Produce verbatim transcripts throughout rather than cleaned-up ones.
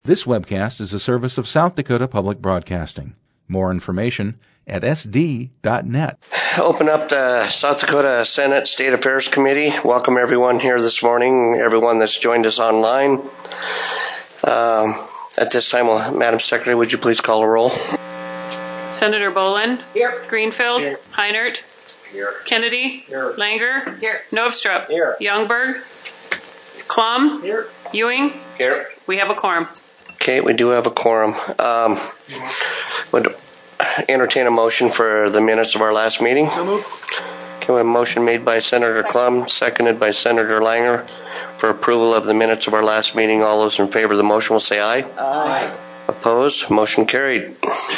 This webcast is a service of South Dakota Public Broadcasting. More information at s d dot net. Open up the South Dakota Senate State Affairs Committee. Welcome everyone here this morning, everyone that's joined us online. Um, at this time, well, Madam Secretary, would you please call a roll? Senator Boland. Here. Greenfield. Here. Heinert. Here. Kennedy. Here. Langer. Here. Novstrup. Here. Youngberg. Klum. Here. Ewing. Here. We have a quorum. Okay, we do have a quorum. Um, would entertain a motion for the minutes of our last meeting. So moved. Okay, we have a motion made by Senator Klum, seconded by Senator Langer for approval of the minutes of our last meeting. All those in favor of the motion will say aye. Aye. Opposed? Motion carried.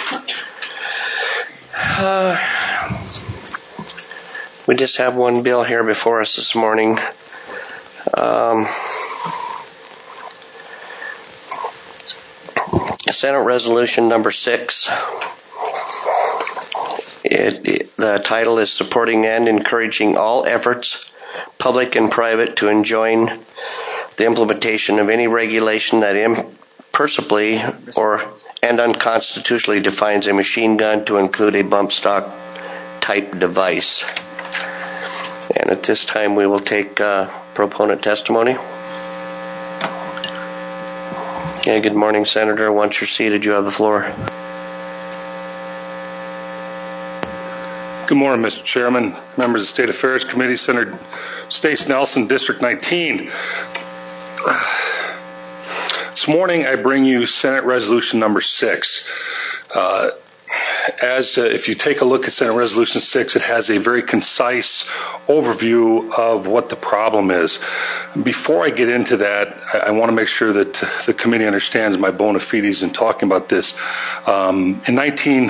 Uh, we just have one bill here before us this morning. Um, Senate Resolution number six. It, it, the title is Supporting and Encouraging All Efforts, Public and Private, to enjoin the implementation of any regulation that imperceptibly or and unconstitutionally defines a machine gun to include a bump stock type device. And at this time we will take uh, proponent testimony. Yeah, good morning, Senator. Once you're seated, you have the floor. Good morning, Mister Chairman, members of the State Affairs Committee, Senator Stace Nelson, District nineteen. This morning, I bring you Senate Resolution number six. Uh, as uh, if you take a look at Senate Resolution six, it has a very concise overview of what the problem is. Before I get into that, I, I want to make sure that the committee understands my bona fides in talking about this. Um, in nineteen,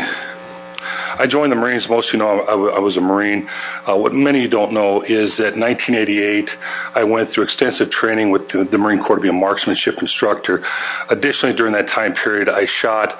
I joined the Marines. Most of you know I, I was a Marine. Uh, what many of you don't know is that in nineteen eighty-eight, I went through extensive training with the, the Marine Corps to be a marksmanship instructor. Additionally, during that time period, I shot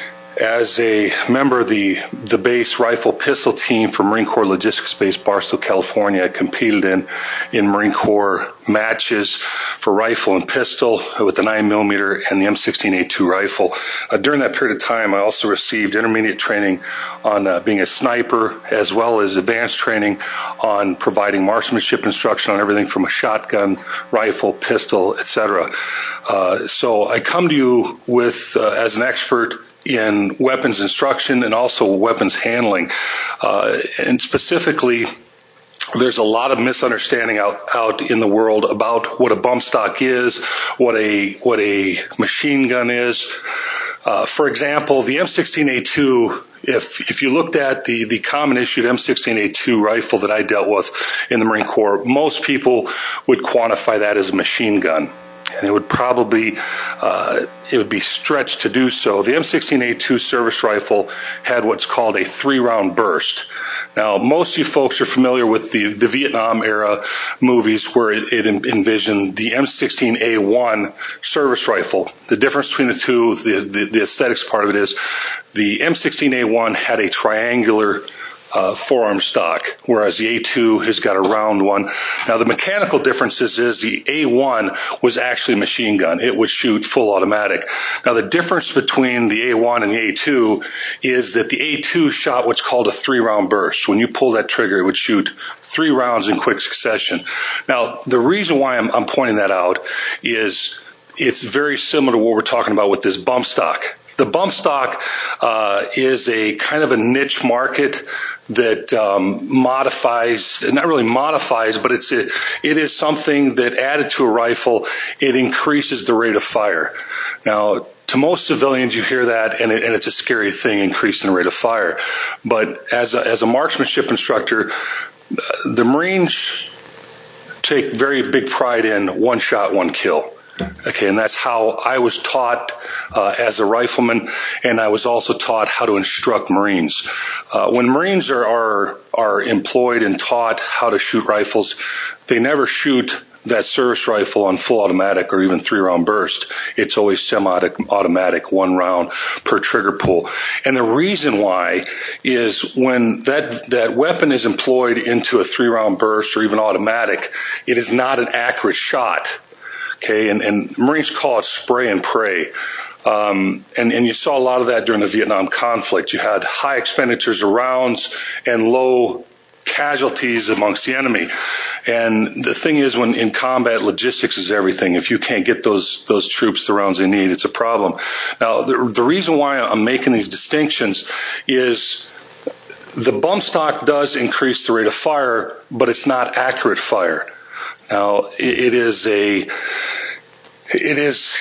as a member of the, the base rifle pistol team for Marine Corps Logistics Base, Barstow, California. I competed in, in Marine Corps matches for rifle and pistol with the nine millimeter and the M sixteen A two rifle. Uh, during that period of time, I also received intermediate training on uh, being a sniper, as well as advanced training on providing marksmanship instruction on everything from a shotgun, rifle, pistol, et cetera. Uh, so I come to you with, uh, as an expert in weapons instruction and also weapons handling. Uh, and specifically, there's a lot of misunderstanding out, out in the world about what a bump stock is, what a, what a machine gun is. Uh, for example, the M sixteen A two, if, if you looked at the, the common issued M sixteen A two rifle that I dealt with in the Marine Corps, most people would quantify that as a machine gun. And it would probably, uh, it would be stretched to do so. The M sixteen A two service rifle had what's called a three-round burst. Now, most of you folks are familiar with the, the Vietnam era movies where it, it envisioned the M sixteen A one service rifle. The difference between the two, the, the, the aesthetics part of it is the M sixteen A one had a triangular Uh, forearm stock, whereas the A two has got a round one. Now, the mechanical differences is the A one was actually a machine gun. It would shoot full automatic. Now, the difference between the A one and the A two is that the A two shot what's called a three-round burst. When you pull that trigger, it would shoot three rounds in quick succession. Now, the reason why I'm, I'm pointing that out is it's very similar to what we're talking about with this bump stock. The bump stock uh, is a kind of a niche market that um, modifies, not really modifies, but it's a, it is something that added to a rifle, it increases the rate of fire. Now, to most civilians, you hear that, and, it, and it's a scary thing, increasing the rate of fire. But as a, as a marksmanship instructor, the Marines take very big pride in one shot, one kill. Okay, and that's how I was taught uh, as a rifleman, and I was also taught how to instruct Marines. Uh, when Marines are, are are employed and taught how to shoot rifles, they never shoot that service rifle on full automatic or even three-round burst. It's always semi-automatic, one round per trigger pull. And the reason why is when that that weapon is employed into a three-round burst or even automatic, it is not an accurate shot. Okay, and, and Marines call it spray and pray. Um, and, and you saw a lot of that during the Vietnam conflict. You had high expenditures of rounds and low casualties amongst the enemy. And the thing is, when in combat, logistics is everything. If you can't get those those troops the rounds they need, it's a problem. Now, the, the reason why I'm making these distinctions is the bump stock does increase the rate of fire, but it's not accurate fire. Now, it, it is a, it is,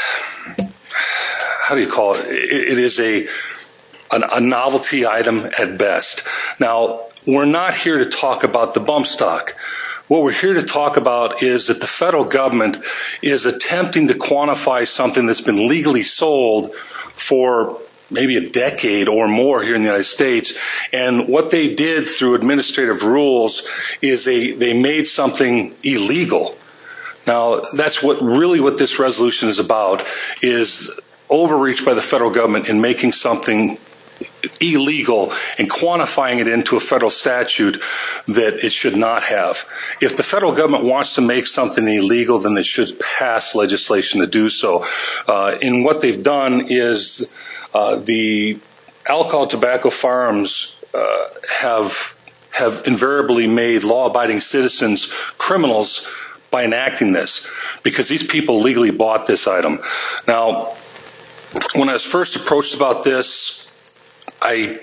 how do you call it? It, it is a, an, a novelty item at best. Now, we're not here to talk about the bump stock. What we're here to talk about is that the federal government is attempting to quantify something that's been legally sold for maybe a decade or more here in the United States. And what they did through administrative rules is they, they made something illegal. Now, that's what really what this resolution is about, is overreach by the federal government in making something illegal and quantifying it into a federal statute that it should not have. If the federal government wants to make something illegal, then they should pass legislation to do so. Uh, and what they've done is uh, the alcohol, tobacco, firearms uh, have have invariably made law-abiding citizens criminals by enacting this, because these people legally bought this item. Now, when I was first approached about this, I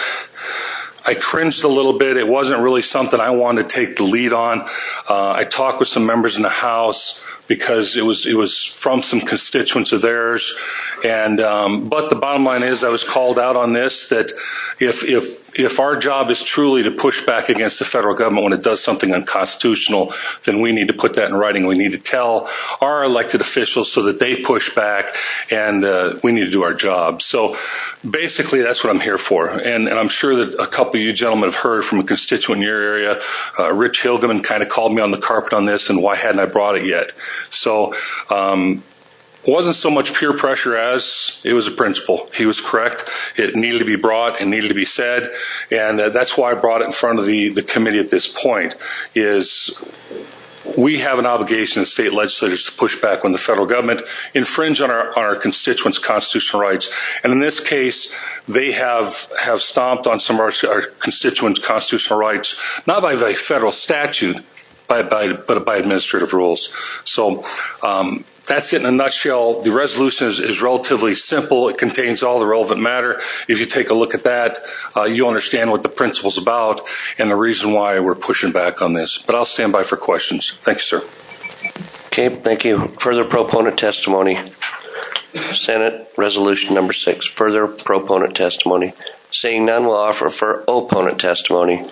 I cringed a little bit. It wasn't really something I wanted to take the lead on. Uh, I talked with some members in the House because it was it was from some constituents of theirs, and um, but the bottom line is I was called out on this, that if if if our job is truly to push back against the federal government when it does something unconstitutional, then we need to put that in writing. We need to tell our elected officials so that they push back, and uh, we need to do our job. So basically, that's what I'm here for. And, and I'm sure that a couple of you gentlemen have heard from a constituent in your area. Uh, Rich Hilgeman kind of called me on the carpet on this, and why hadn't I brought it yet? So um, it wasn't so much peer pressure as it was a principle. He was correct. It needed to be brought and needed to be said. And uh, that's why I brought it in front of the, the committee at this point, is we have an obligation as state legislators to push back when the federal government infringe on our, on our constituents' constitutional rights. And in this case, they have, have stomped on some of our, our constituents' constitutional rights, not by, by federal statute, by, by, but by administrative rules. So um, that's it in a nutshell. The resolution is, is relatively simple. It contains all the relevant matter. If you take a look at that, uh, you'll understand what the principle's about and the reason why we're pushing back on this. But I'll stand by for questions. Thank you, sir. Okay, thank you. Further proponent testimony. Senate Resolution Number Six. Further proponent testimony. Seeing none, we'll offer for opponent testimony.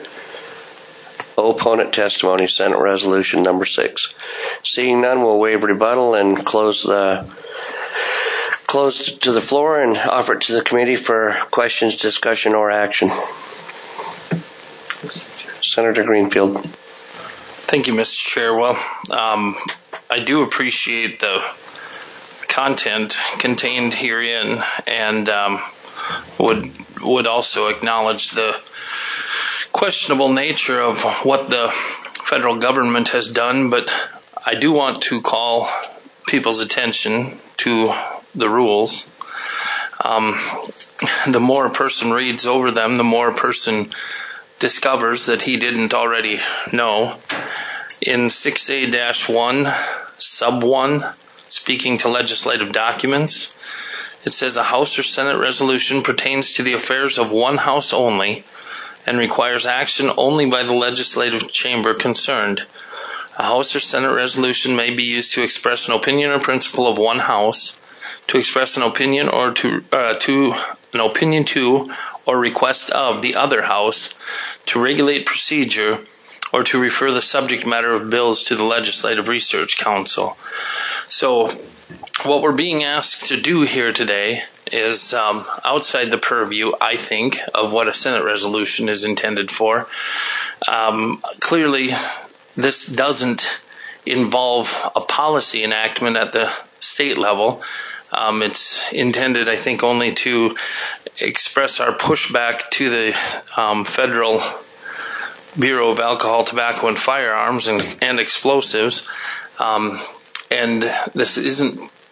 Opponent testimony, Senate Resolution Number Six. Seeing none, we'll waive rebuttal and close the close to the floor and offer it to the committee for questions, discussion, or action. Senator Greenfield. Thank you, Mister Chair. Well, um, I do appreciate the content contained herein, and um, would would also acknowledge the questionable nature of what the federal government has done, but I do want to call people's attention to the rules. Um, the more a person reads over them, the more a person discovers that he didn't already know. In six A one, sub one, speaking to legislative documents, it says a House or Senate resolution pertains to the affairs of one House only and requires action only by the legislative chamber concerned. A House or Senate resolution may be used to express an opinion or principle of one House, to express an opinion or to uh, to an opinion to or request of the other House, to regulate procedure, or to refer the subject matter of bills to the Legislative Research Council. So, what we're being asked to do here today is um, outside the purview, I think, of what a Senate resolution is intended for. Um, clearly, this doesn't involve a policy enactment at the state level. Um, it's intended, I think, only to express our pushback to the um, Federal Bureau of Alcohol, Tobacco, and Firearms and, and Explosives. Um, and this isn't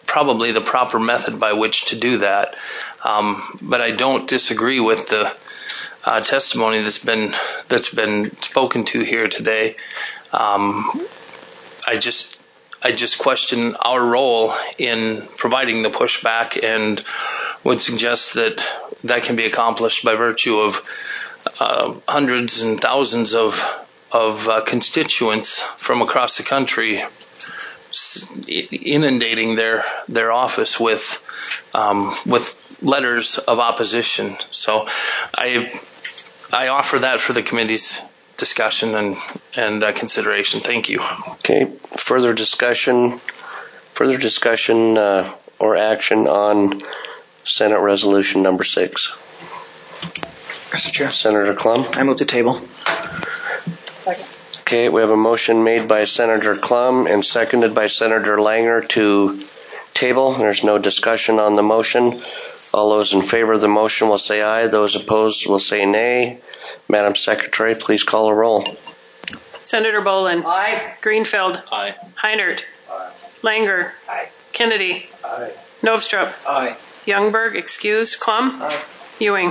probably the proper method by which to do that. Um, but I don't disagree with the uh, testimony that's been that's been spoken to here today. Um, I just I just question our role in providing the pushback, and would suggest that that can be accomplished by virtue of uh, hundreds and thousands of of uh, constituents from across the country inundating their their office with um, with letters of opposition. So I I offer that for the committee's discussion and and uh, consideration. Thank you. Okay. Further discussion. Further discussion uh, or action on Senate Resolution Number Six. Mister Chair, Senator Klum. I move to table. Second. Okay, we have a motion made by Senator Klum and seconded by Senator Langer to table. There's no discussion on the motion. All those in favor of the motion will say aye. Those opposed will say nay. Madam Secretary, please call a roll. Senator Bolin. Aye. Greenfield. Aye. Heinert. Aye. Langer. Aye. Kennedy. Aye. Novstrup. Aye. Youngberg, excused. Klum. Aye. Ewing.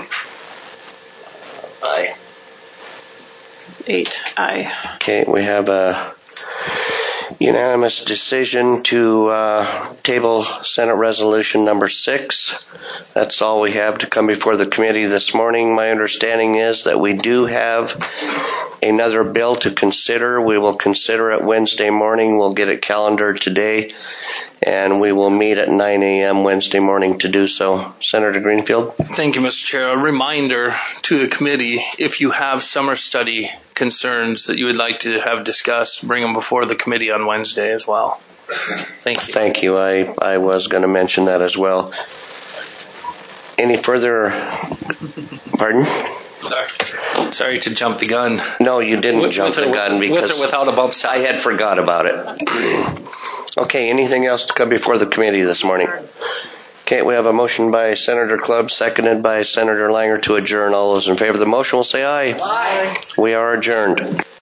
Aye. Eight. Aye. Okay, we have a unanimous decision to uh, table Senate Resolution Number Six. That's all we have to come before the committee this morning. My understanding is that we do have another bill to consider. We will consider it Wednesday morning. We'll get it calendared today, and we will meet at nine a.m. Wednesday morning to do so. Senator Greenfield? Thank you, Mister Chair. A reminder to the committee, if you have summer study concerns that you would like to have discussed, bring them before the committee on Wednesday as well. Thank you. Thank you. I, I was going to mention that as well. Any further? Pardon? Sorry. Sorry to jump the gun. No, you didn't With, jump with the or, gun with because or without a bump stop. I had forgot about it. Okay, anything else to come before the committee this morning? Okay, we have a motion by Senator Clubb, seconded by Senator Langer to adjourn. All those in favor of the motion will say aye. Aye. We are adjourned.